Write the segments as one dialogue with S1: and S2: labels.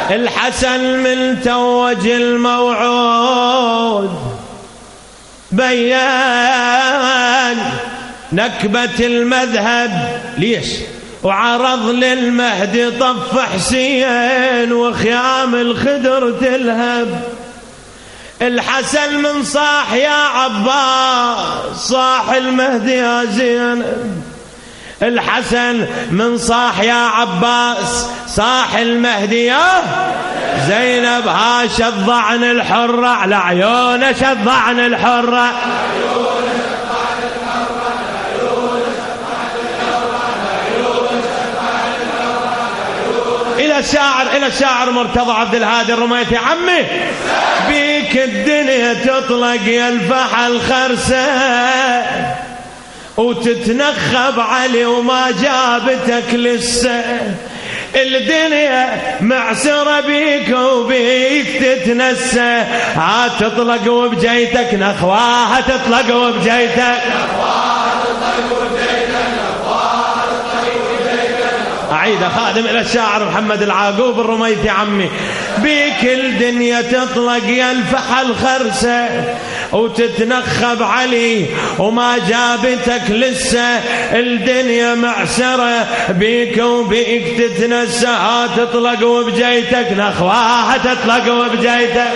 S1: الحسن من توج الموعود بيان نكبة المذهب ليش وعرض للمهدي طف حسين وخيام الخدر تلهب. الحسن من صاح يا عباس صاح المهدي يا زينب. الحسن من صاح يا عباس صاح المهدي يا زينب. ها شضعن الحرة على عيونه شضعن الحرة إلى الشاعر مرتضى عبد الهادي الرميتي. عمي بيك الدنيا تطلق يلفح الخرسة وتتنخب علي وما جابتك لسه. الدنيا معسرة بيك وبيك تتنسى. ها تطلق وبجيتك نخواها تطلق وبجيتك أعيد خادم إلى الشاعر محمد العاقوب الرميتي. عمي بيك الدنيا تطلق يلفح الخرسة وتتنخب علي وما جابتك لسه. الدنيا معسرة بيك وبيك تتنسى. ها تطلق وبجيتك نخواها تطلق وبجيتك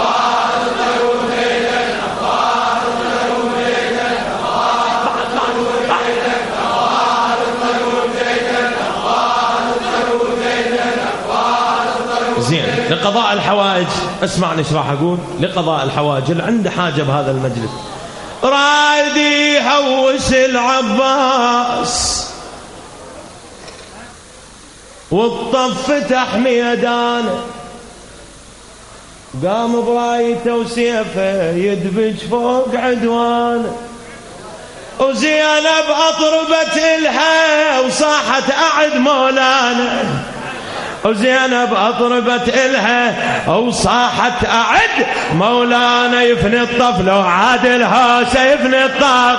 S1: زين. لقضاء الحوائج اسمعني ايش راح اقول. لقضاء الحوائج اللي عنده حاجه بهذا المجلس راد يهوس العباس والطف فتح ميدانه قام برايته وسيفه يدبج فوق عدوانه. وزينب اطربت الها وصاحت اعد مولانا. وزينب أطربت إلها وصاحت أعد مولانا. يفني الطف لو عاد الهوسة يفني الطف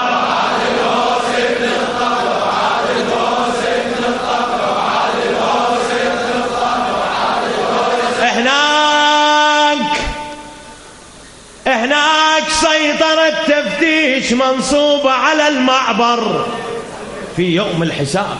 S1: هناك سيطرة تفتيش منصوبة على المعبر في يوم الحساب.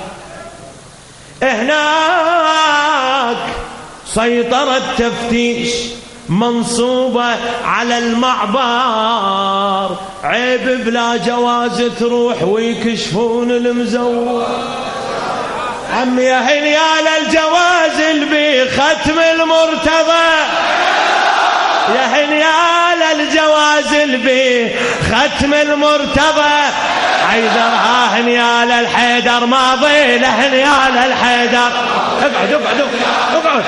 S1: هناك سيطرة تفتيش منصوبة على المعبر. عيب بلا جواز تروح ويكشفون المزور. عمي يا هنيال الجواز اللي بختم المرتضى يا هنيال الجواز اللي بختم المرتضى. حيدرها هنيال الحيدر ماضي لهنيال الحيدر. اقعد اقعد اقعد.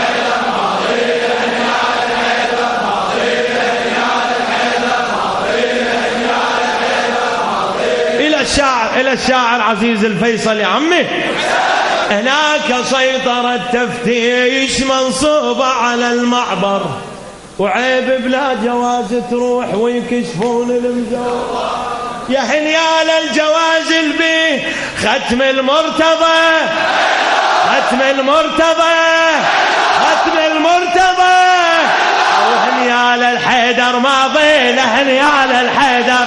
S1: إلى الشاعر عزيز الفيصل. يا عمي هناك سيطرة تفتيش منصوبة على المعبر وعيب بلا جواز تروح ويكشفون المزور. يا هنيال الجواز البي ختم المرتضى ختم المرتضى ختم المرتضى. وهنيال الحيدر ماضي لهنيال الحيدر.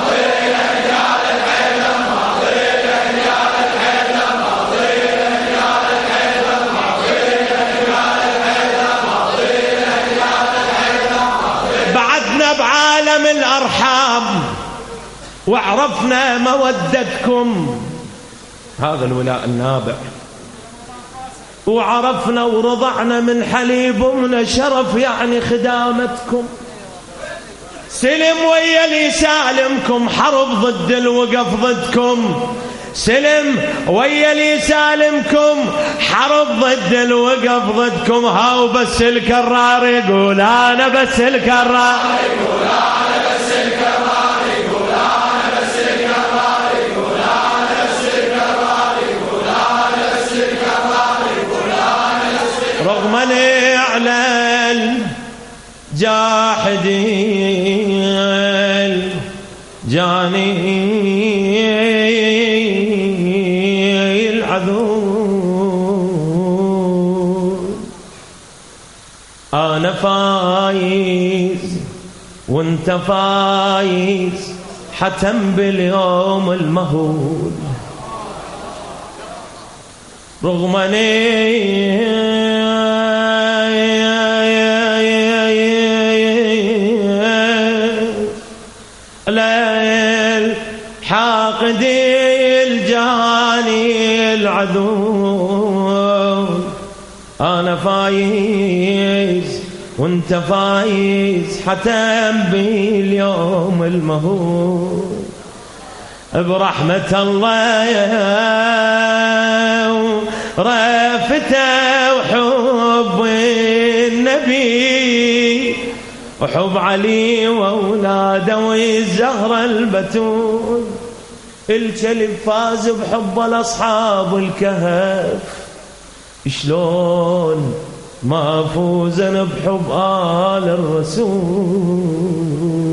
S1: بعدنا بعالم الأرحام وعرفنا مودتكم هذا الولاء النابع. وعرفنا ورضعنا من حليب من شرف يعني خدامتكم. سلم ويا لي سالمكم حرب ضد الوقف ضدكم. سلم ويا لي سالمكم حرب ضد الوقف ضدكم. هاو بس الكرار يقول انا بس الكرار يقول انا بس الكرار يقول انا بس الكرار يقول انا بس الكرار يقول انا بس الكرار يقول انا بس. رغم الاعلان جاحدين جاني العذور أنا فايز وانت فايز حتم باليوم المهول، رغم الحاقد الجاني العذول. أنا فايز وانت فايز حتم باليوم المهول، برحمة الله رافته وحب النبي وحب علي وأولاده والزهرة البتول. الكلب فاز بحب الأصحاب الكهف، شلون ما فوز أنا بحب آل الرسول.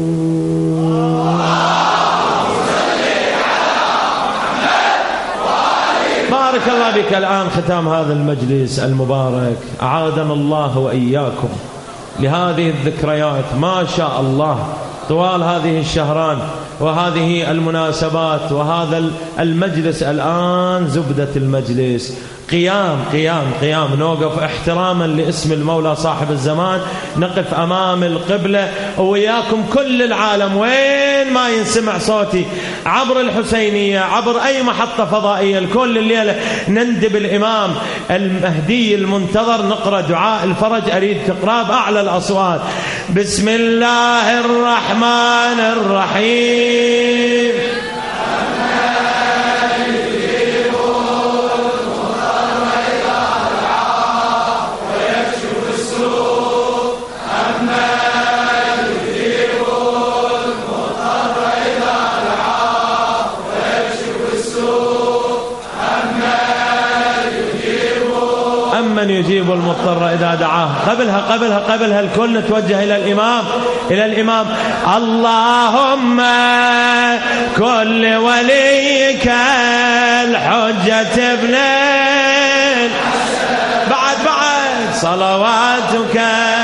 S1: بارك الله بك. الآن ختام هذا المجلس المبارك، أعادنا الله وإياكم لهذه الذكريات ما شاء الله طوال هذه الشهران وهذه المناسبات وهذا المجلس. الآن زبدة المجلس قيام قيام قيام، نوقف احتراما لاسم المولى صاحب الزمان، نقف أمام القبلة وياكم كل العالم وين ما ينسمع صوتي عبر الحسينية عبر أي محطة فضائية، الكل الليلة نندب الإمام المهدي المنتظر، نقرأ دعاء الفرج. أريد تقرأ بأعلى الأصوات. بسم الله الرحمن الرحيم. من يجيب المضطر إذا دعاه. قبلها الكل نتوجه إلى الإمام. اللهم كل وليك الحجة ابن بعد صلواتك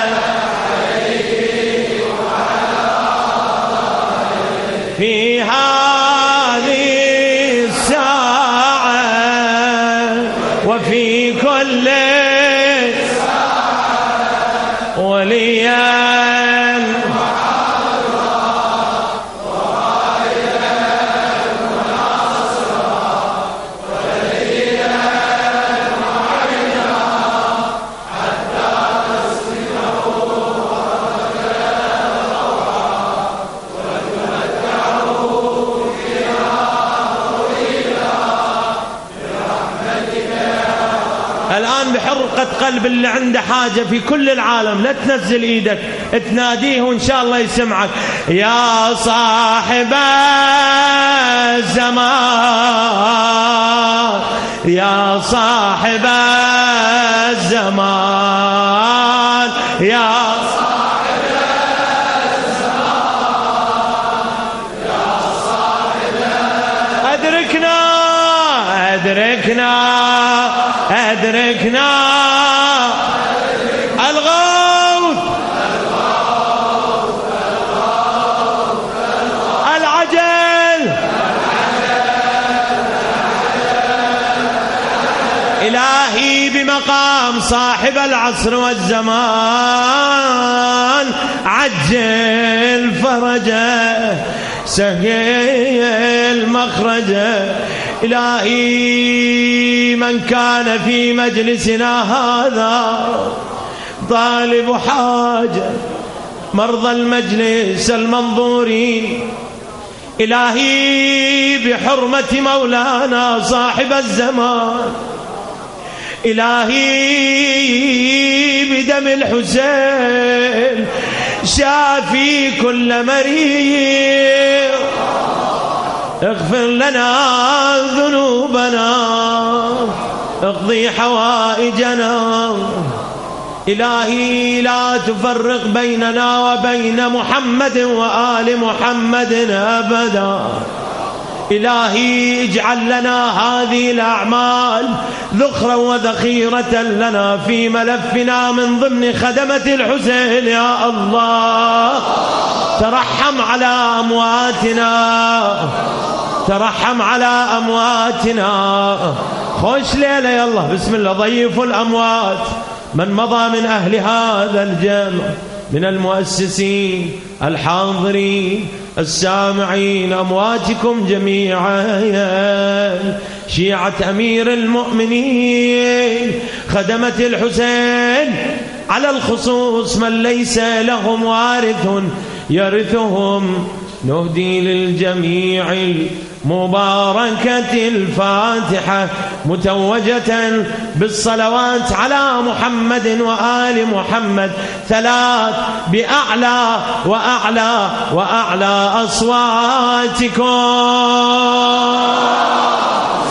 S1: في هذه الساعة وفي كل وليا الآن بحرقة قلب اللي عنده حاجة في كل العالم لا تنزل ايدك، تناديه وإن شاء الله يسمعك. يا صاحب الزمان يا صاحب الزمان يا صاحب الزمان يا صاحب أدركنا الغوث العجل إلهي بمقام صاحب العصر والزمان عجل فرجه سهل مخرجه. إلهي من كان في مجلسنا هذا طالب حاجة مرضى المجلس المنظورين، إلهي بحرمة مولانا صاحب الزمان، إلهي بدم الحسين شافي كل مريض، اغفر لنا ذنوبنا اقضي حوائجنا. إلهي لا تفرق بيننا وبين محمد وآل محمد أبدا. إلهي اجعل لنا هذه الأعمال ذخرا وذخيرة لنا في ملفنا من ضمن خدمة الحسين يا الله. ترحم على أمواتنا، ترحم على أمواتنا. خوش ليلة يلا بسم الله. ضيفوا الأموات من مضى من أهل هذا الجمع من المؤسسين الحاضرين السامعين، أمواتكم جميعا، شيعة أمير المؤمنين خدمة الحسين، على الخصوص من ليس لهم وارث يرثهم. نهدي للجميع مباركة الفاتحة متوجة بالصلوات على محمد وآل محمد 3 بأعلى وأعلى وأعلى أصواتكم.